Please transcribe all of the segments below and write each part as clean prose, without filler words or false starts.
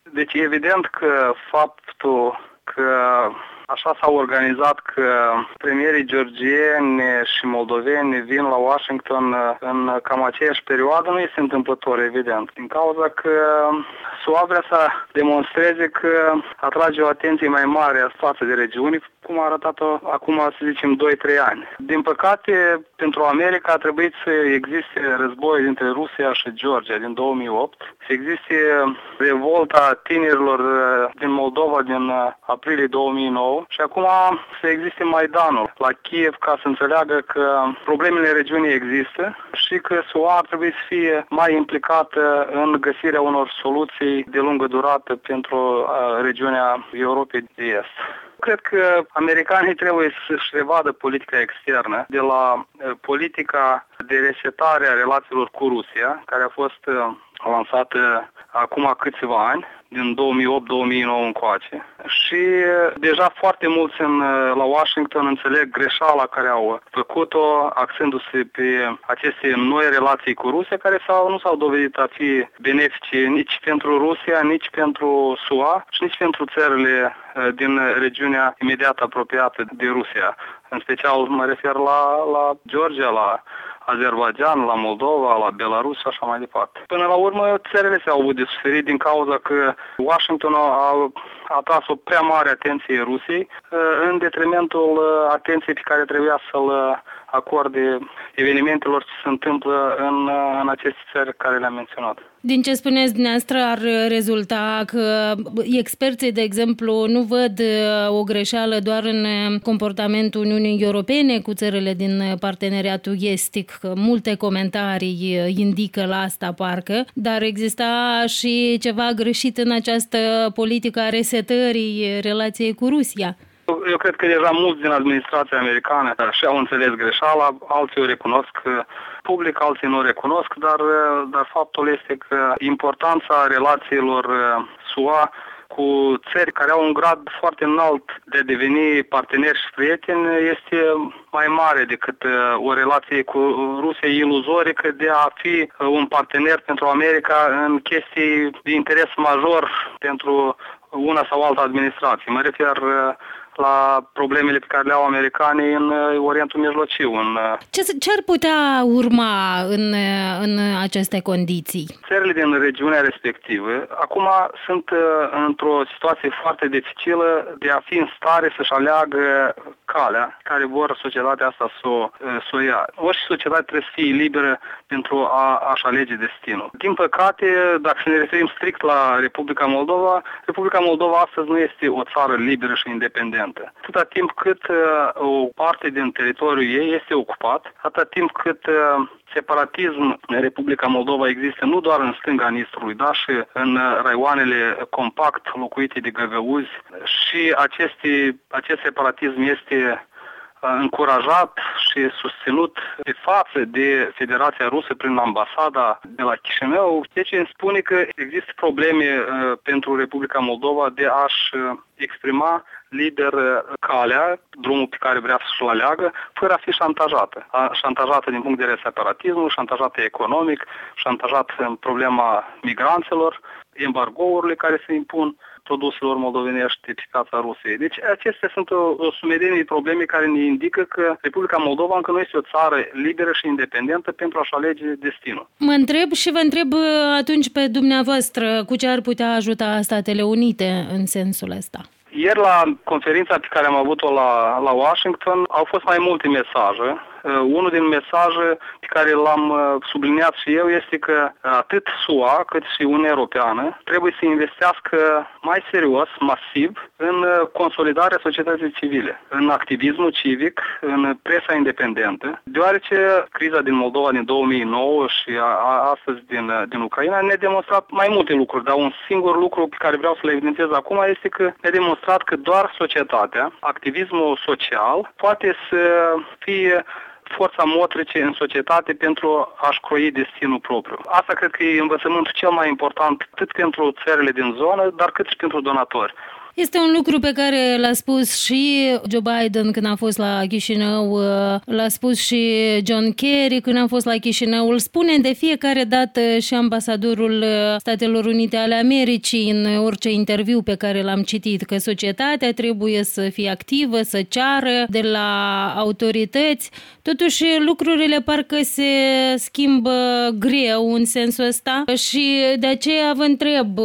Deci evident că faptul că așa s-a organizat că premierii georgieni și moldoveni vin la Washington în cam aceeași perioadă nu este întâmplător, evident. Din cauza că SUA vrea să demonstreze că atrage o atenție mai mare față de regiuni, cum a arătat-o acum, să zicem, 2-3 ani. Din păcate, pentru America a trebuit să existe război dintre Rusia și Georgia din 2008, să existe revolta tinerilor din Moldova din aprilie 2009 și acum să existe Maidanul la Kiev ca să înțeleagă că problemele regiunii există și că SUA ar trebui să fie mai implicată în găsirea unor soluții de lungă durată pentru regiunea Europei de Est. Cred că americanii trebuie să-și revadă politica externă de la politica de resetare a relațiilor cu Rusia, care a fost lansată acum câțiva ani, din 2008-2009 încoace. Și deja foarte mulți la Washington înțeleg greșeala care au făcut-o, axându-se pe aceste noi relații cu Rusia, care nu s-au dovedit a fi benefice nici pentru Rusia, nici pentru SUA și nici pentru țările din regiunea imediat apropiată de Rusia. În special mă refer la Georgia, la Azerbaidjan, la Moldova, la Belarus și așa mai departe. Până la urmă, țările s-au avut de suferit din cauza că Washington a atras o prea mare atenție Rusiei în detrimentul atenției pe care trebuia să-l acorde evenimentelor ce se întâmplă în aceste țări care le-am menționat. Din ce spuneți dumneavoastră, ar rezulta că experții, de exemplu, nu văd o greșeală doar în comportamentul Uniunii Europene cu țările din parteneriatul estic, că multe comentarii indică la asta parcă, dar exista și ceva greșit în această politică a resetării relației cu Rusia. Eu cred că deja mulți din administrația americană și-au înțeles greșeala, alții o recunosc public, alții nu o recunosc, dar faptul este că importanța relațiilor SUA cu țări care au un grad foarte înalt de a deveni parteneri și prieteni este mai mare decât o relație cu Rusia iluzorică de a fi un partener pentru America în chestii de interes major pentru una sau alta administrație. Mă refer la problemele pe care le au americanii în Orientul Mijlociu. Ce ar putea urma în aceste condiții? Țările din regiunea respectivă acum sunt într-o situație foarte dificilă de a fi în stare să-și aleagă calea care vor societatea asta să o ia. Orice societate trebuie să fie liberă pentru a-și alege destinul. Din păcate, dacă să ne referim strict la Republica Moldova astăzi nu este o țară liberă și independentă. Atâta timp cât o parte din teritoriul ei este ocupat, atâta timp cât separatism în Republica Moldova există nu doar în stânga Nistrului, dar și în raioanele compact locuite de găgăuzi și acest separatism este încurajat și susținut pe față de Federația Rusă prin ambasada de la Chișinău, deci îmi spune că există probleme pentru Republica Moldova de a-și exprima liber calea, drumul pe care vrea să-și-l aleagă, fără a fi șantajată. Șantajată din punct de vedere separatismul, șantajată economic, șantajată în problema migranților, embargourile care se impun produselor moldovenești pe piața Rusiei. Deci acestea sunt o sumedenie de probleme care ne indică că Republica Moldova încă nu este o țară liberă și independentă pentru a-și alege destinul. Mă întreb și vă întreb atunci pe dumneavoastră cu ce ar putea ajuta Statele Unite în sensul ăsta. Ieri la conferința pe care am avut-o la Washington au fost mai multe mesaje. Unul din mesaje pe care l-am subliniat și eu este că atât SUA cât și Uniunea Europeană trebuie să investească mai serios, masiv, în consolidarea societății civile, în activismul civic, în presa independentă, deoarece criza din Moldova din 2009 și astăzi din Ucraina ne-a demonstrat mai multe lucruri, dar un singur lucru pe care vreau să le evidențiez acum este că ne-a demonstrat că doar societatea, activismul social, poate să fie forța motrice în societate pentru a-și croi destinul propriu. Asta cred că e învățământul cel mai important atât pentru țările din zonă, dar cât și pentru donatori. Este un lucru pe care l-a spus și Joe Biden când a fost la Chișinău, l-a spus și John Kerry când a fost la Chișinău, îl spune de fiecare dată și ambasadorul Statelor Unite ale Americii în orice interviu pe care l-am citit, că societatea trebuie să fie activă, să ceară de la autorități. Totuși lucrurile parcă se schimbă greu în sensul ăsta și de aceea vă întreb,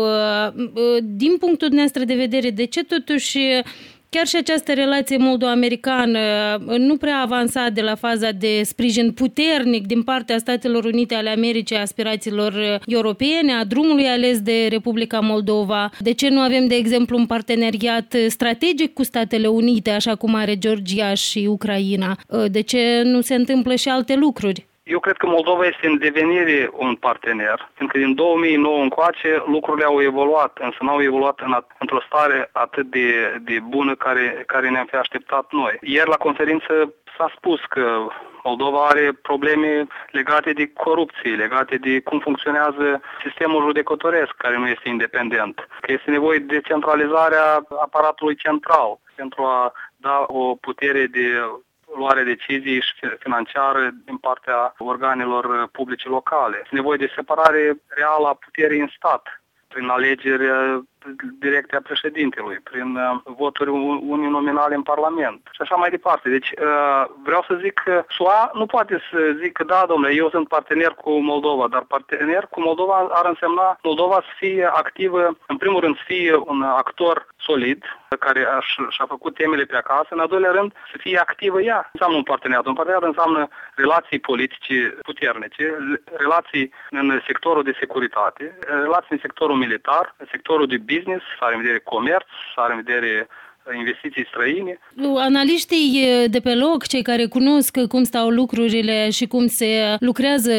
din punctul nostru de vedere, de ce totuși chiar și această relație moldo-americană nu prea avansat de la faza de sprijin puternic din partea Statelor Unite ale Americii, aspirațiilor europene, a drumului ales de Republica Moldova? De ce nu avem, de exemplu, un parteneriat strategic cu Statele Unite, așa cum are Georgia și Ucraina? De ce nu se întâmplă și alte lucruri? Eu cred că Moldova este în devenire un partener, fiindcă din 2009 încoace lucrurile au evoluat, însă n-au evoluat într-o stare atât de bună care ne-am fi așteptat noi. Ieri la conferință s-a spus că Moldova are probleme legate de corupție, legate de cum funcționează sistemul judecătoresc, care nu este independent, că este nevoie de centralizarea aparatului central pentru a da o putere de luare decizii și financiară din partea organelor publice locale. Este nevoie de separare reală a puterii în stat, prin alegeri directe a președintelui, prin voturi uninominale în Parlament și așa mai departe. Deci vreau să zic că SUA nu poate să zică, da, domnule, eu sunt partener cu Moldova, dar partener cu Moldova ar însemna Moldova să fie activă, în primul rând să fie un actor solid, care și-a făcut temele pe acasă, în al doilea rând să fie activă ea. Înseamnă un parteneriat. Un parteneriat înseamnă relații politice puternice, relații în sectorul de securitate, relații în sectorul militar, în sectorul de business, să are în vedere comerț, să are în vedere investiții străine. Analiștii de pe loc, cei care cunosc cum stau lucrurile și cum se lucrează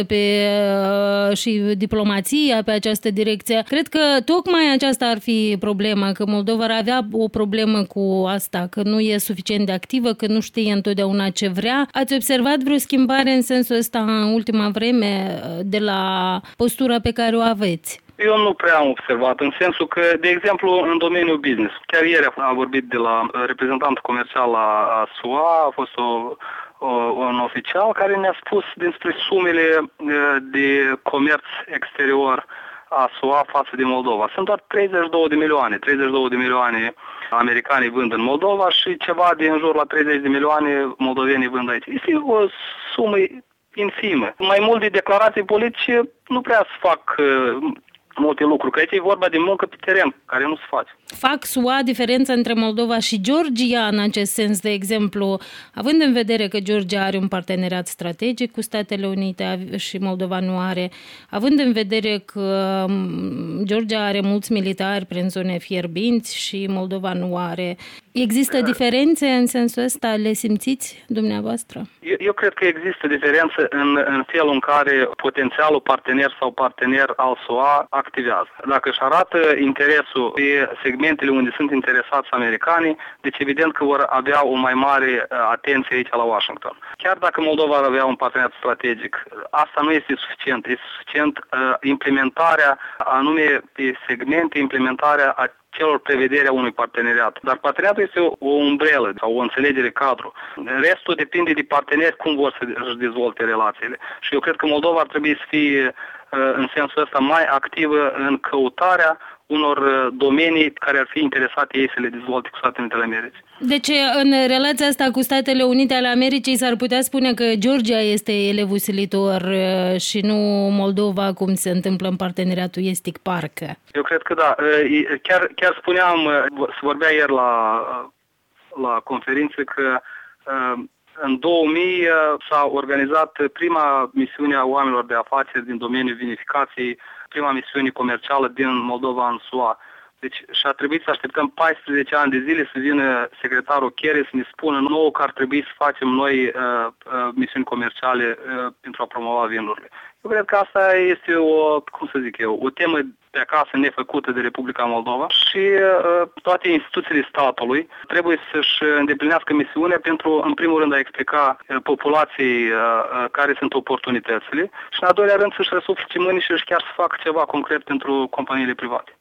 și diplomația pe această direcție, cred că tocmai aceasta ar fi problema, că Moldova ar avea o problemă cu asta, că nu e suficient de activă, că nu știe întotdeauna ce vrea. Ați observat vreo schimbare în sensul ăsta în ultima vreme de la postura pe care o aveți? Eu nu prea am observat, în sensul că, de exemplu, în domeniul business, chiar ieri am vorbit de la reprezentantul comercial a SUA, a fost un oficial care ne-a spus despre sumele de comerț exterior a SUA față de Moldova. Sunt doar 32 de milioane. 32 de milioane americani vând în Moldova și ceva de în jur la 30 de milioane moldoveni vând aici. Este o sumă infimă. Mai mult de declarații politice nu prea se fac multe lucruri, că aici e vorba de muncă pe teren, care nu se face. Fac SUA diferența între Moldova și Georgia în acest sens, de exemplu, având în vedere că Georgia are un parteneriat strategic cu Statele Unite și Moldova nu are, având în vedere că Georgia are mulți militari prin zone fierbinți și Moldova nu are, există diferențe în sensul ăsta? Le simțiți dumneavoastră? Eu cred că există diferență în felul în care potențialul partener sau partener al SUA activează. Dacă își arată interesul pe segmentele unde sunt interesați americanii, deci evident că vor avea o mai mare atenție aici la Washington. Chiar dacă Moldova ar avea un parteneriat strategic, asta nu este suficient. Este suficient implementarea anume pe segmente, implementarea celor prevederi a unui parteneriat. Dar parteneriatul este o umbrelă sau o înțelegere cadru. Restul depinde de parteneri cum vor să-și dezvolte relațiile. Și eu cred că Moldova ar trebui să fie în sensul ăsta mai activă în căutarea unor domenii care ar fi interesate ei să le dezvolte cu Statele Unite ale Americii. Deci, în relația asta cu Statele Unite ale Americii s-ar putea spune că Georgia este elevul silitor și nu Moldova, cum se întâmplă în parteneriatul estic, parcă. Eu cred că da. Chiar spuneam, se vorbea ieri la conferință că în 2000 s-a organizat prima misiune a oamenilor de afaceri din domeniul vinificației, prima misiune comercială din Moldova în SUA. Deci și-a trebuit să așteptăm 14 ani de zile să vină secretarul Kerry să ne spună nouă că ar trebui să facem noi misiuni comerciale pentru a promova vinurile. Eu cred că asta este o temă de acasă nefăcută de Republica Moldova și toate instituțiile statului trebuie să-și îndeplinească misiunea pentru, în primul rând, a explica populației care sunt oportunitățile și, în al doilea rând, să-și răsufle mâini și chiar să facă ceva concret pentru companiile private.